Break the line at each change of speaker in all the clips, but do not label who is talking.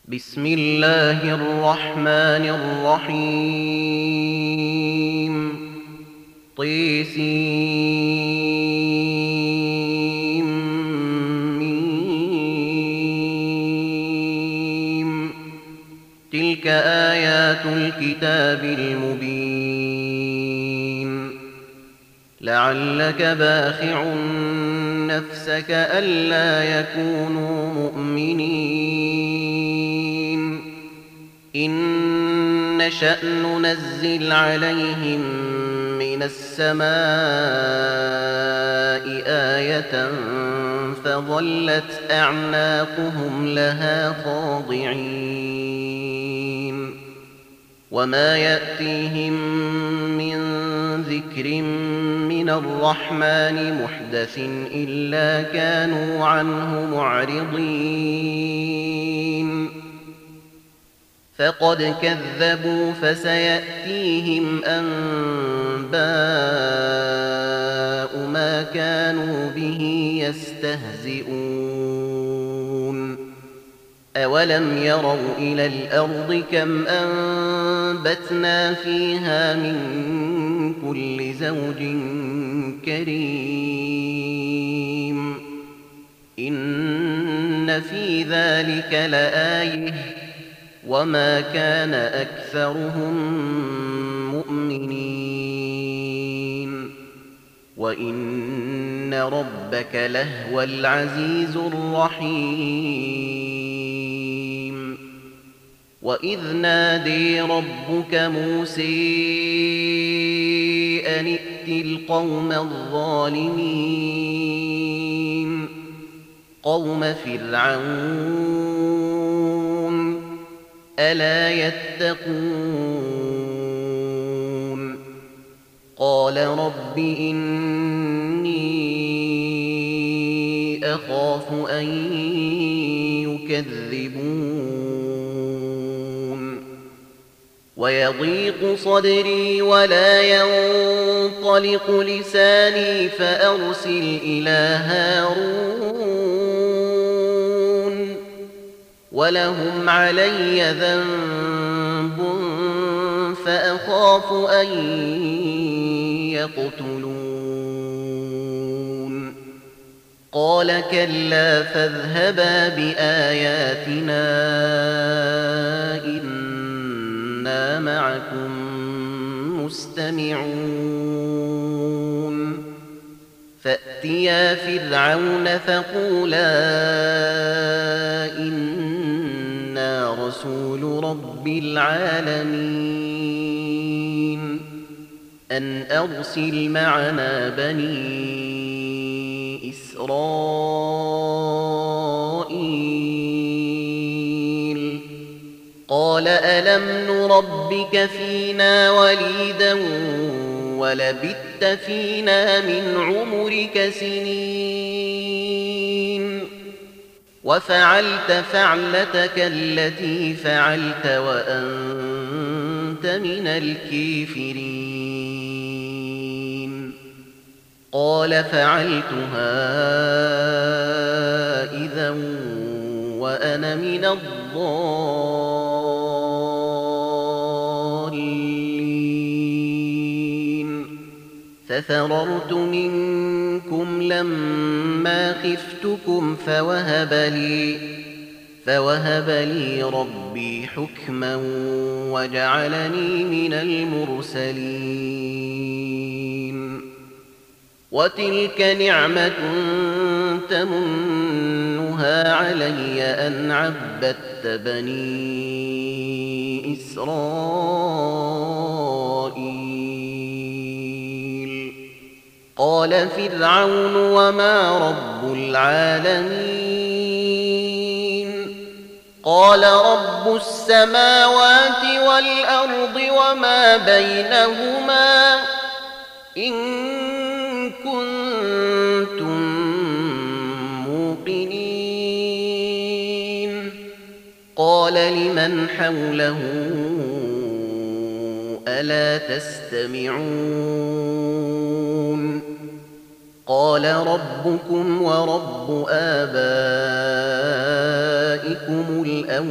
بسم الله الرحمن الرحيم طسيم. تلك آيات الكتاب المبين. لعلك باخع نفسك ألا يكونوا مؤمنين إن نشأ ننزل عليهم من السماء آية فظلت أعناقهم لها خاضعين وما يأتيهم من ذكر من الرحمن محدث إلا كانوا عنه معرضين فقد كذبوا فسيأتيهم أنباء ما كانوا به يستهزئون أولم يروا إلى الأرض كم أنبتنا فيها من كل زوج كريم إن في ذلك لآية وما كان أكثرهم مؤمنين وإن ربك لهو العزيز الرحيم وإذ نادي ربك موسى أن ائت القوم الظالمين قوم فرعون ألا يتقون قال رب إني أخاف أن يكذبون ويضيق صدري ولا ينطلق لساني فأرسل إلى هارون ولهم علي ذنب فأخاف أن يقتلون قال كلا فاذهبا بآياتنا إنا معكم مستمعون فأتيا فرعون فقولا إنا رسول رب العالمين أن أرسل معنا بني إسرائيل قال ألم نربك فينا وليدا ولبثت فينا من عمرك سنين وفعلت فعلتك التي فعلت وأنت من الكافرين قال فعلتها إذا وأنا من الضالين ففررت منكم لما خفتكم فوهب لي ربي حكما وجعلني من المرسلين وتلك نعمة تمنها علي أن عبدت بني إسرائيل قال فرعون وما رب العالمين قال رب السماوات والأرض وما بينهما إن كنتم موقنين قال لمن حوله ألا تستمعون قال ربكم ورب آبائكم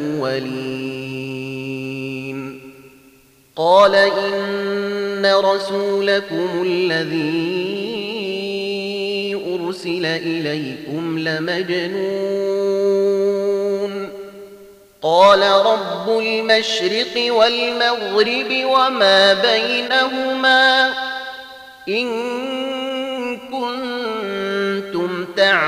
الأولين قال إن رسولكم الذي أرسل إليكم لمجنون قال رب المشرق والمغرب وما بينهما إن كنتم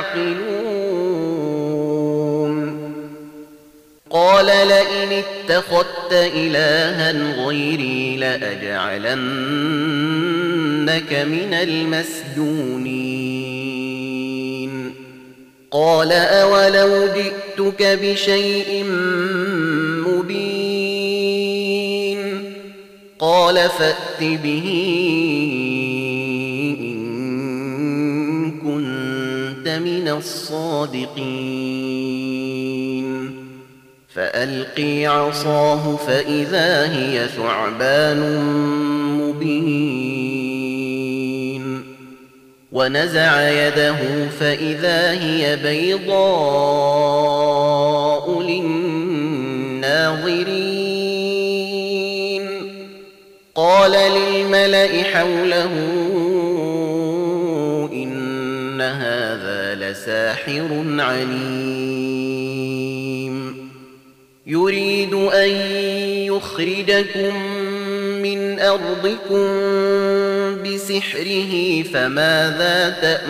تعقلون قال لئن اتخذت إلها غيري لأجعلنك من المسجونين قال أولو جئتك بشيء مبين قال فأت به إن كنت من الصادقين فألقي عصاه فإذا هي ثعبان مبين ونزع يده فإذا هي بيضاء للناظرين قال للملأ حوله إن هذا لساحر عليم يريد أن يخرجكم من أرضكم بسحره فماذا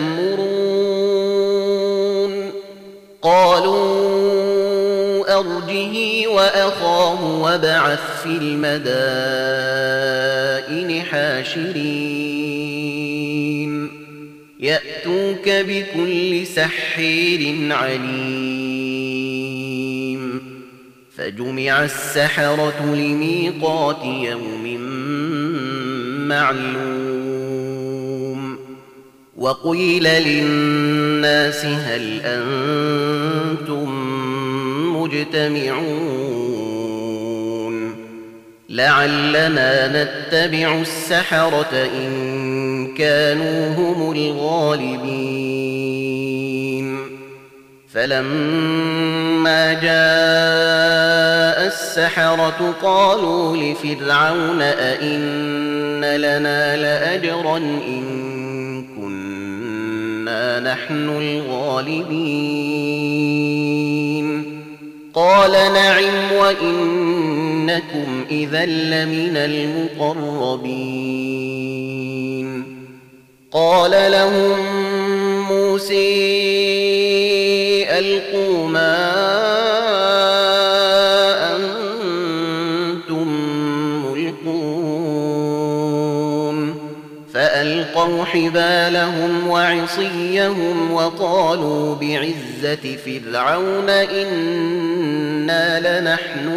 تأمرون قالوا أرجه وأخاه وابعث في المدائن حاشرين يأتوك بكل سحير عليم فجمع السحرة لميقات يوم معلوم وقيل للناس هل أنتم مجتمعون لعلنا نتبع السحرة إن كانوا هم الغالبين فلما جاء السحرة قالوا لفرعون أئن لنا لأجرا إن كنا نحن الغالبين قال نعم وإنكم إذا لمن المقربين قال لهم موسى ألقوا ما أنتم ملقون فألقوا حبالهم وعصيهم وقالوا بعزة فرعون إنا لنحن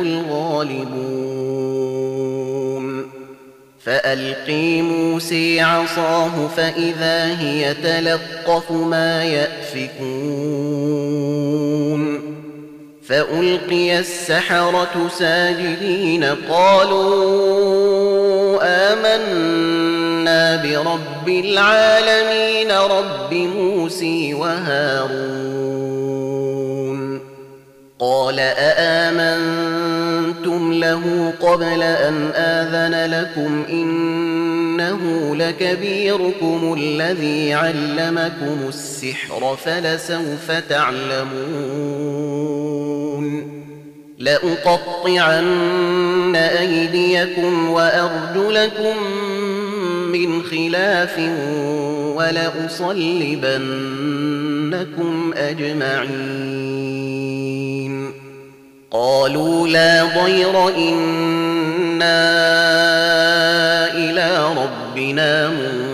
الغالبون فألقي موسى عصاه فإذا هي تلقف ما يأفكون فألقي السحرة ساجدين قالوا آمنا برب العالمين رب موسى وهارون قال أآمنتم له قبل أن آذن لكم إنه لكبيركم الذي علمكم السحر فلسوف تعلمون لأقطعن أيديكم وأرجلكم من خلاف ولأصلبنكم أجمعين قالوا لا ضير إنا إلى ربنا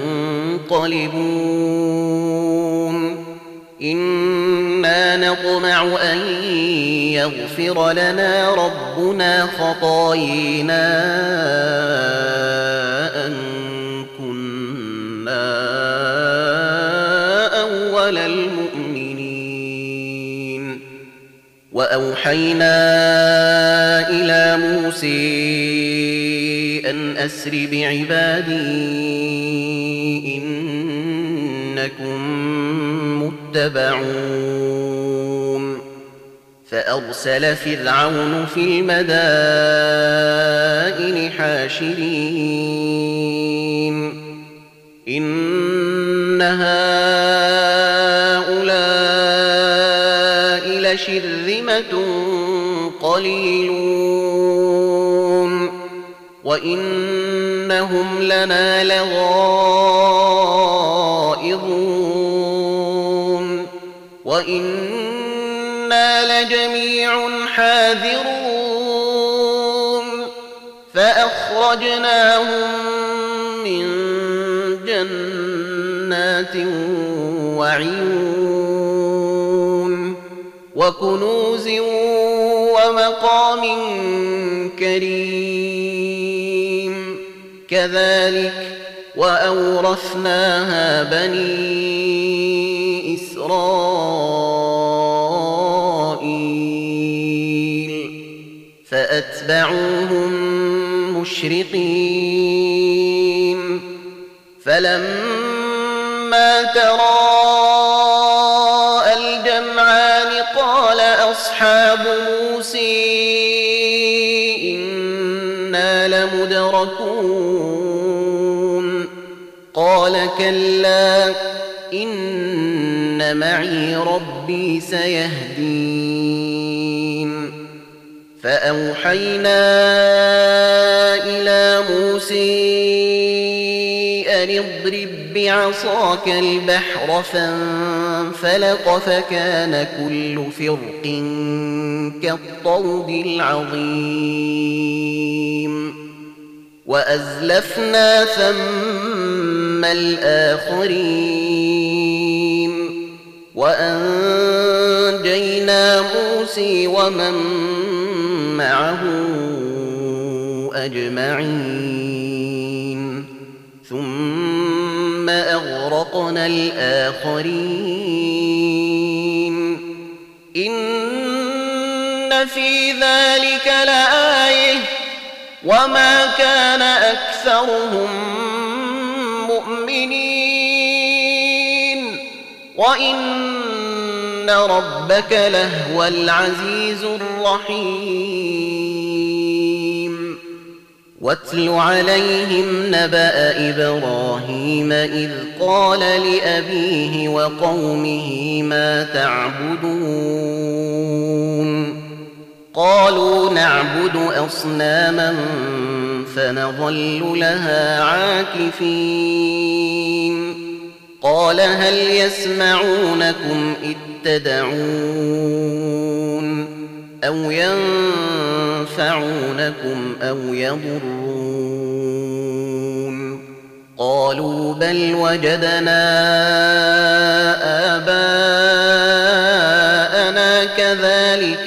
منقلبون إنا نطمع أن يغفر لنا ربنا خطايانا أن كنا أول المؤمنين وأوحينا إلى موسى أن أسر بعبادي إنكم يتبعون فأرسل فرعون في المدائن حاشرين إن هؤلاء لشرذمة قليلون وإنهم لنا لغائظون وإنا لجميع حاذرون فأخرجناهم من جنات وعيون وكنوز ومقام كريم كذلك وأورثناها بني إسرائيل فأتبعوهم مشرقين فلما تراءى الجمعان قال أصحاب موسى إنا لمدركون قال كلا إن معي ربي سيهدين فأوحينا إلى موسى أن اضرب بعصاك البحر فانفلق فكان كل فرق كالطود العظيم وأزلفنا ثم الآخرين وأنجينا موسى ومن معه أجمعين ثم أغرقنا الآخرين إن في ذلك لآية وما كان أكثرهم مؤمنين وإن ربك لهو العزيز الرحيم واتل عليهم نبأ إبراهيم إذ قال لأبيه وقومه ما تعبدون قالوا نعبد أصناما فنظل لها عاكفين قال هل يسمعونكم إذ تدعون أو ينفعونكم أو يضرون قالوا بل وجدنا آباءنا كذلك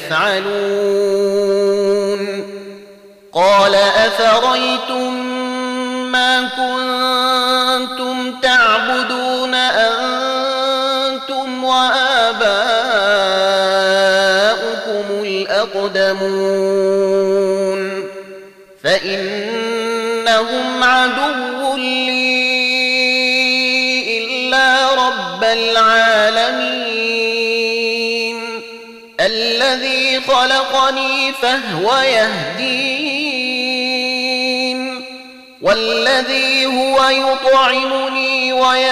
يفعلون قال أفريتم ما كنتم تعبدون أنتم وآباؤكم الأقدمون فإنهم عدو لي إلا رب العالمين الذي خلقني فهو يهدين والذي هو يطعمني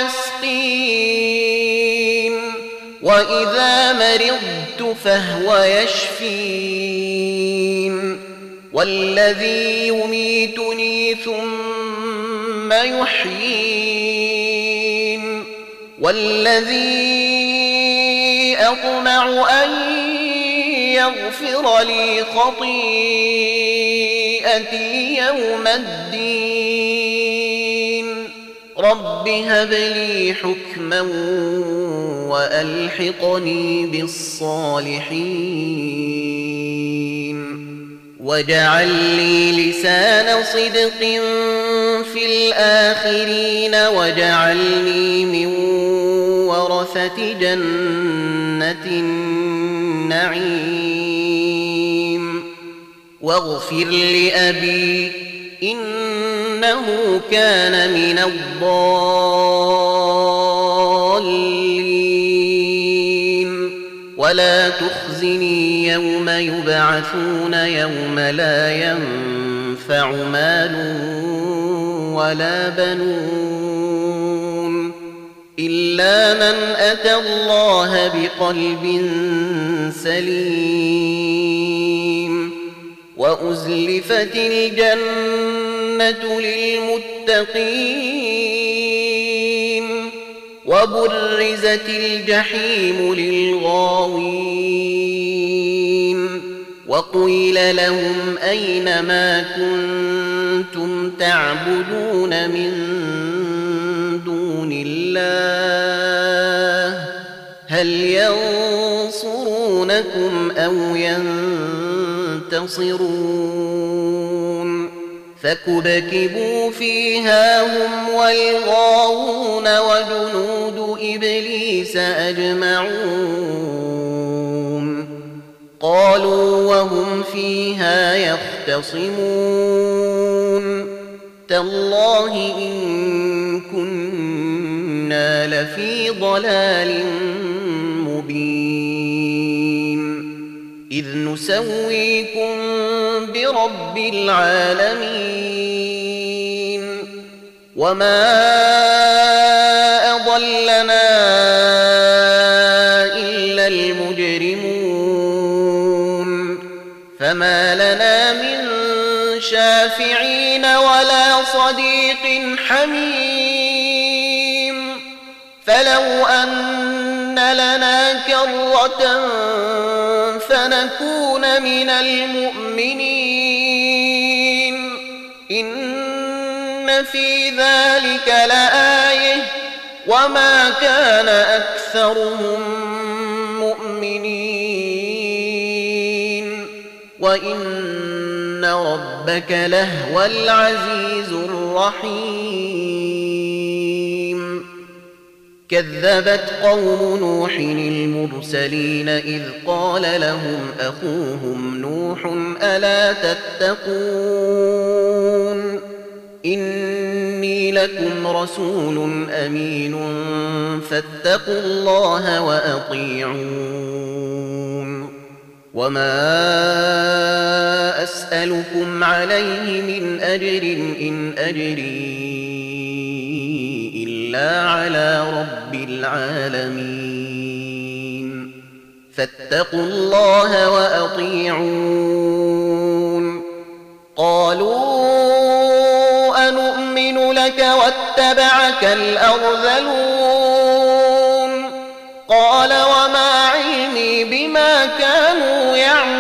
ويسقين وإذا مرضت فهو يشفين والذي يميتني ثم يحيين والذي أطمع أن يغفر لي خطيئتي يوم الدين رب هب لي حكما وألحقني بالصالحين واجعل لي لسان صدق في الآخرين واجعلني من ورثة جنة النعيم واغفر لأبي إنه كان من الضالين ولا تخزني يوم يبعثون يوم لا ينفع مال ولا بنون إلا من أتى الله بقلب سليم وأزلفت الجنة للمتقين وبرزت الجحيم للغاوين وقيل لهم أين ما كنتم تعبدون من دون الله هل ينصرونكم أو ينتصرون فكبكبوا فيها هم والغاوون وجنود إبليس أجمعون قالوا وهم فيها يختصمون تالله إن كنا لفي ضلال مبين إذ نسويكم برب العالمين وما أضلنا إلا المجرمون فما لنا من شافعين ولا صديق حميم فلو أن لنا كرة فنكون من المؤمنين إن في ذلك لآية وما كان أكثرهم مؤمنين وإن ربك لهو العزيز الرحيم كذبت قوم نوح المرسلين إذ قال لهم أخوهم نوح ألا تتقون إني لكم رسول أمين فاتقوا الله وأطيعون وما أسألكم عليه من أجر إن أجري إلا على رب العالمين فاتقوا الله وأطيعون قالوا أنؤمن لك واتبعك الأرذلون قال وما علمي بما كانوا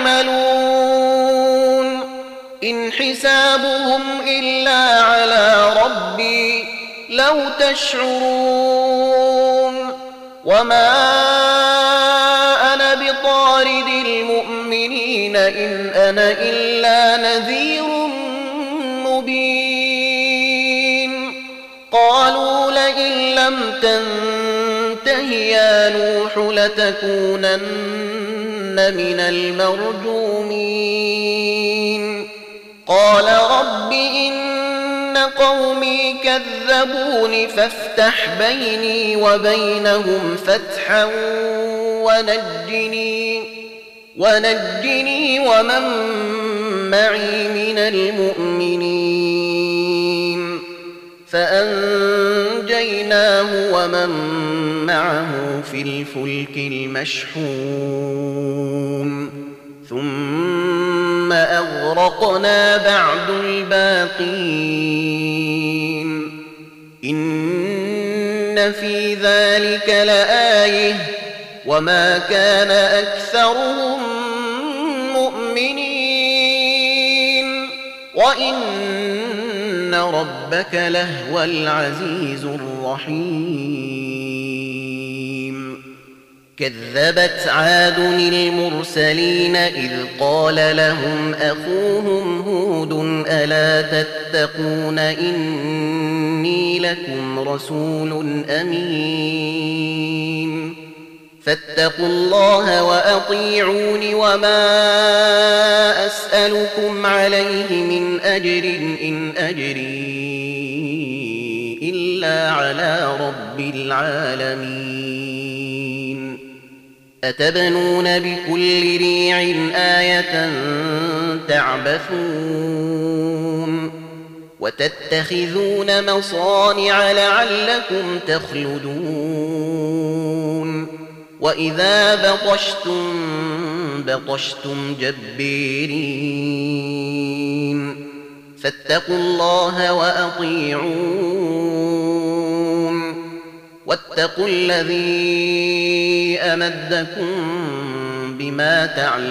يعملون إن حسابهم إلا على ربي لو تشعرون وما أنا بطارد المؤمنين إن أنا إلا نذير مبين قالوا لئن لم تنته يا نوح لتكونن من المرجومين قال رب إن قومي كذبون فافتح بيني وبينهم فتحا ونجني ومن معي من المؤمنين فأنجيناه ومن معه في الفلك المشحون ثم أغرقنا بعد الباقين إن في ذلك لآية وما كان أكثرهم مؤمنين وإن ربك لهو العزيز الرحيم كذبت عاد المرسلين إذ قال لهم أخوهم هود ألا تتقون إني لكم رسول أمين فاتقوا الله وأطيعون وما أسألكم عليه من أجر إن أجري إلا على رب العالمين أتبنون بكل ريع آية تعبثون وتتخذون مصانع لعلكم تخلدون وإذا بطشتم بطشتم جبارين فاتقوا الله وأطيعون واتقوا الذي أمدكم بما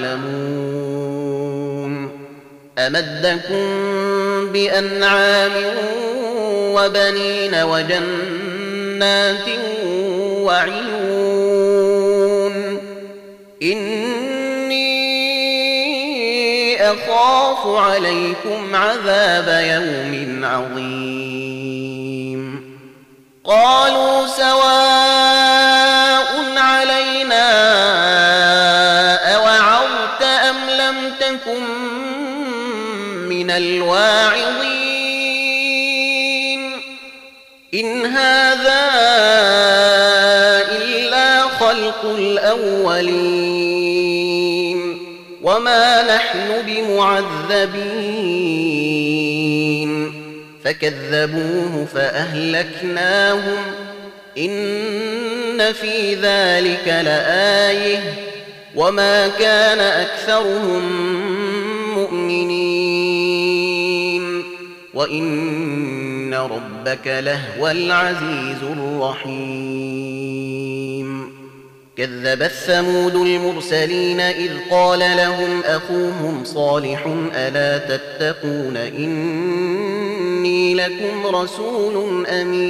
تعلمون أمدكم بأنعام وبنين وجنات وعيون إني أخاف عليكم عذاب يوم عظيم قالوا سواء علينا أوعظت أم لم تكن من الواعظين إن هذا إلا خلق الأولين وما نحن بمعذبين فكذبوه فأهلكناهم إن في ذلك لآية وما كان أكثرهم مؤمنين وإن ربك لهو العزيز الرحيم كذبت ثمود المرسلين إذ قال لهم أخوهم صالح ألا تتقون إني لكم رسول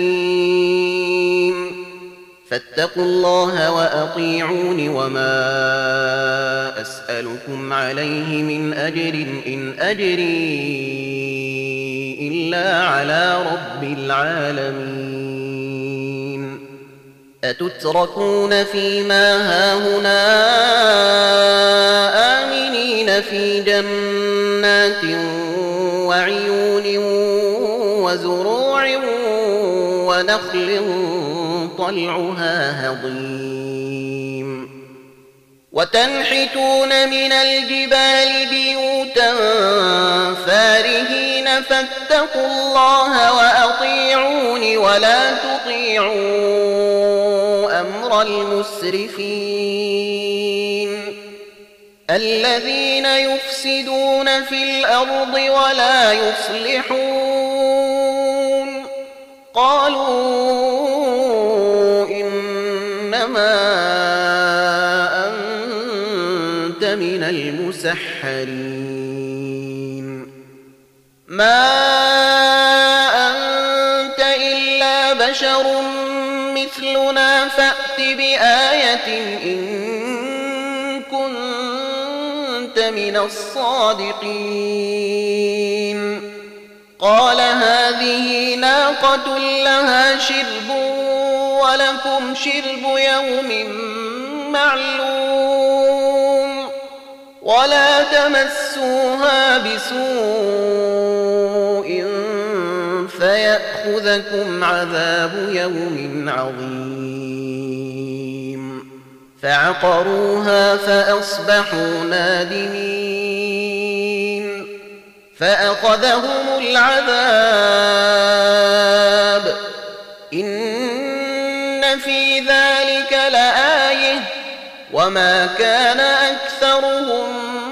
أمين فاتقوا الله وأطيعون وما أسألكم عليه من أجر إن أجري إلا على رب العالمين أتتركون فيما هاهنا آمنين في جنات وعيون وزروع ونخل طلعها هضيم وتنحتون من الجبال بيوتا فارهين فاتقوا الله وأطيعون ولا تطيعوا أمر المسرفين الذين يفسدون في الأرض ولا يصلحون قالوا إنما أنت من المسحرين ما أنت إلا بشر مثلنا فأت بآية إن كنت من الصادقين قال هذه ناقة لها شرب ولكم شرب يوم معلوم ولا تمسوها بسوء فيأخذكم عذاب يوم عظيم فعقروها فأصبحوا نادمين فأخذهم العذاب إن في ذلك لآية وما كان أكثرهم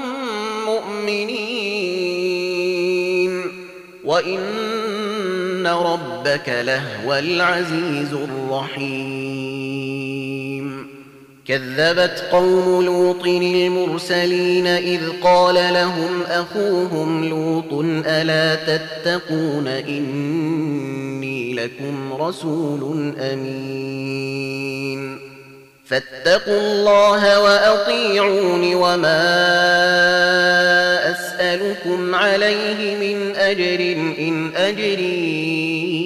مؤمنين وإن ربك لهو العزيز الرحيم كذبت قوم لوط المرسلين إذ قال لهم أخوهم لوط ألا تتقون إني لكم رسول أمين فاتقوا الله وأطيعون وما أسألكم عليه من أجر إن أجري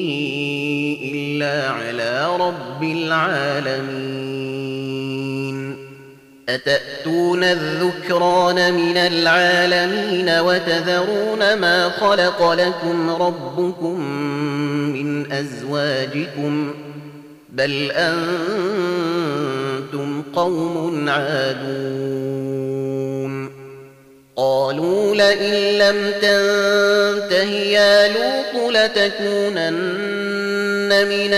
إلا على رب العالمين أتأتون الذكران من العالمين وتذرون ما خلق لكم ربكم من أزواجكم بل أنتم قوم عادون قالوا لئن لم تنته يا لوط لتكونن من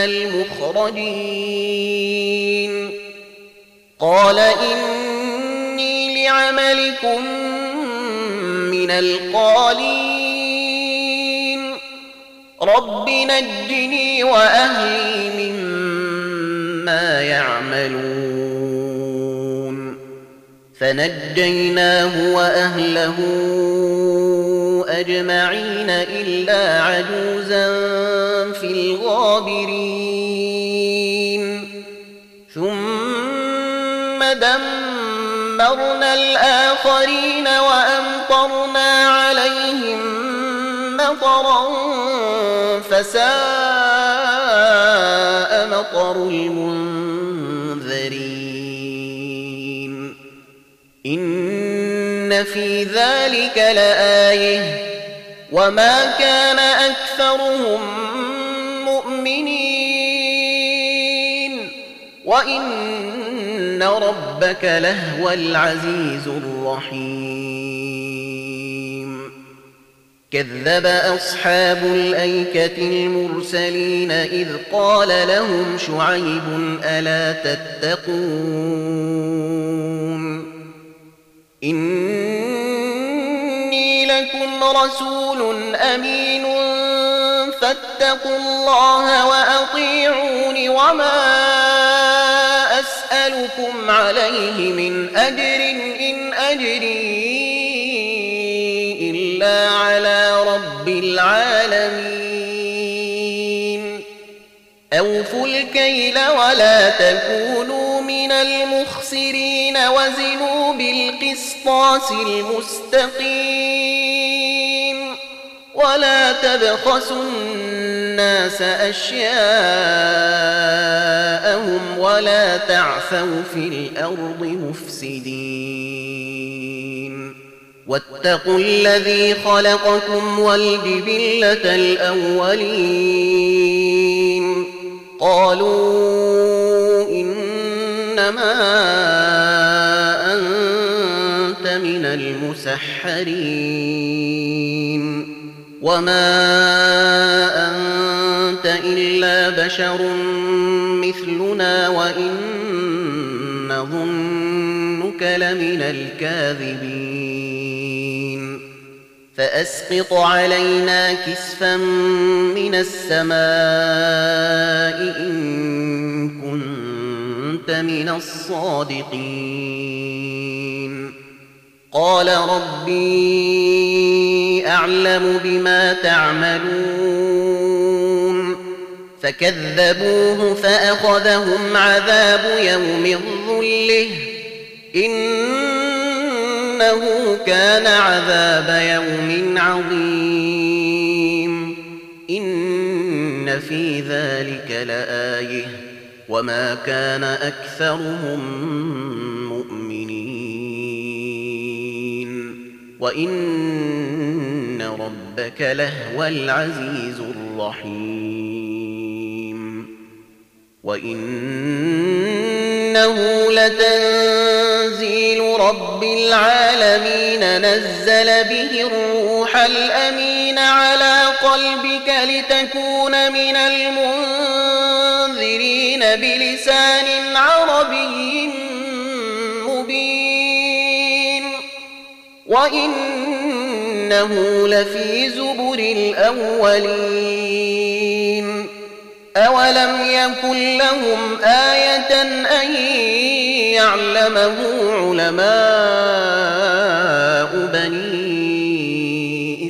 المخرجين قال إني لعملكم من القالين رب نجني وأهلي مما يعملون فنجيناه وأهله أجمعين إلا عجوزا في الغابرين ثم دمرنا الآخرين وأمطرنا عليهم مطرا فساء مطر المنذرين إن في ذلك لآية وما كان أكثرهم مؤمنين وإن ربك لهو العزيز الرحيم كذب أصحاب الأيكة المرسلين إذ قال لهم شعيب ألا تتقون إني لكم رسول أمين فاتقوا الله وأطيعون وما أسألكم عليه من أجر إن أجري إلا على رب العالمين أوفوا الكيل ولا تكونوا من المخسرين وزنوا بالقسطاس المستقيم ولا تبخسوا الناس أشياءهم ولا تعثوا في الأرض مفسدين واتقوا الذي خلقكم والجبلة الأولين قالوا إنما أنت من المسحرين وما أنت إلا بشر مثلنا وإن نظنك لمن الكاذبين فأسقط علينا كسفا من السماء إن كنت من الصادقين قال ربي أعلم بما تعملون فكذبوه فأخذهم عذاب يوم الظلة إنه كان عذاب يوم عظيم إن في ذلك لآية وما كان أكثرهم مؤمنين وإن ربك لهو العزيز الرحيم وإنه لتنزيل رب العالمين نزل به الروح الأمين على قلبك لتكون من المنذرين بلسان عربي مبين وإنه لفي زبر الأولين أولم يكن لهم آية أن يعلمه علماء بني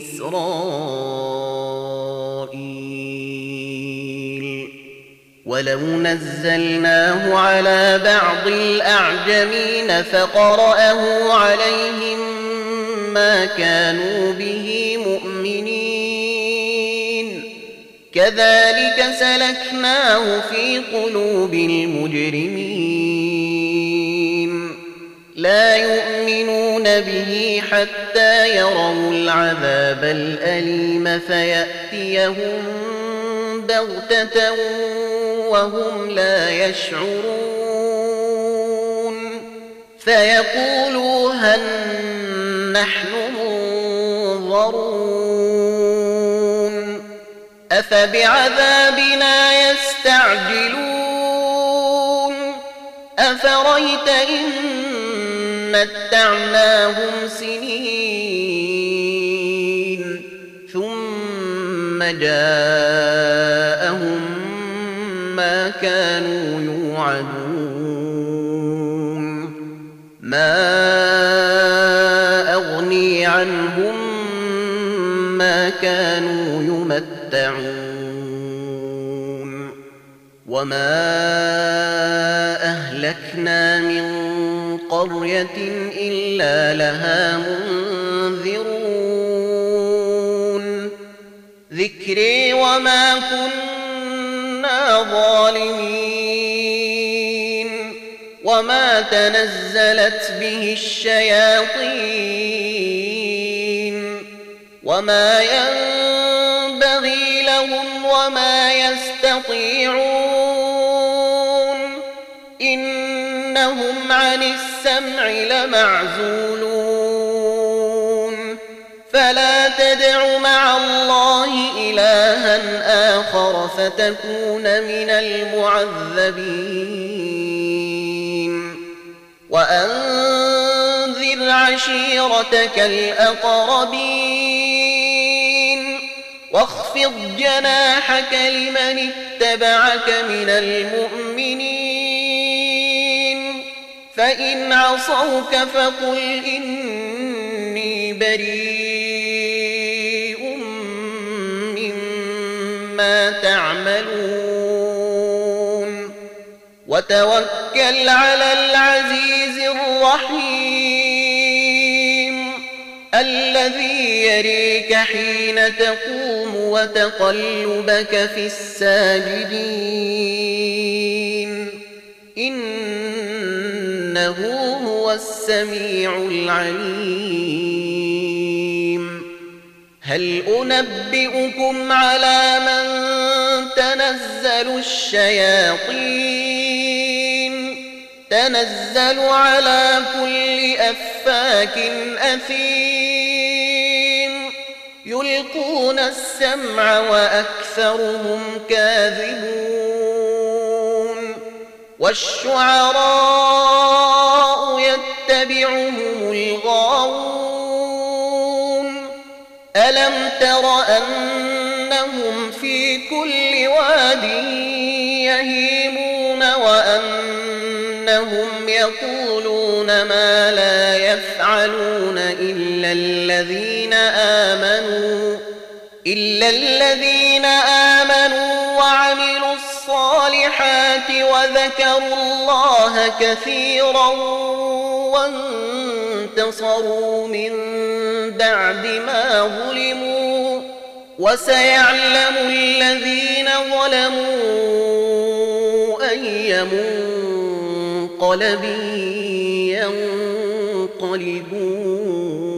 إسرائيل ولو نزلناه على بعض الأعجمين فقرأه عليهم ما كانوا به مؤمنين كذلك سلكناه في قلوب المجرمين لا يؤمنون به حتى يروا العذاب الأليم فيأتيهم بغتة وهم لا يشعرون فيقولوا هل نحن منظرون أفبعذابنا يستعجلون أفرأيت إن متعناهم سنين ثم جاءهم ما كانوا يوعدون ما أغني عنهم ما كانوا يمتعون وما أهلكنا من قرية إلا لها منذرون ذكري وما كنا ظالمين وما تنزلت به الشياطين وما ينبغي لهم وما يستطيعون إنهم عن السمع لمعزولون فلا تدع مع الله إلها آخر فتكون من المعذبين وأنذر عشيرتك الأقربين واخفض جناحك لمن اتبعك من المؤمنين فإن عصوك فقل إني بريء مما تعملون وتوكل على العزيز الرحيم الذي يريك حين تقوم وتقلبك في الساجدين إنه هو السميع العليم هل أنبئكم على من تنزل الشياطين تنزل على كل أفاك أثيم يلقون السمع وأكثرهم كاذبون والشعراء يتبعهم الغاوون ألم تر أنهم في كل واد يهيمون وأنهم يقولون ما لا يفعلون إلا الذين آمنوا وعملوا الصالحات وذكروا الله كثيرا وانتصروا من بعد ما ظلموا وسيعلم الذين ظلموا أي منقلب ينقلبون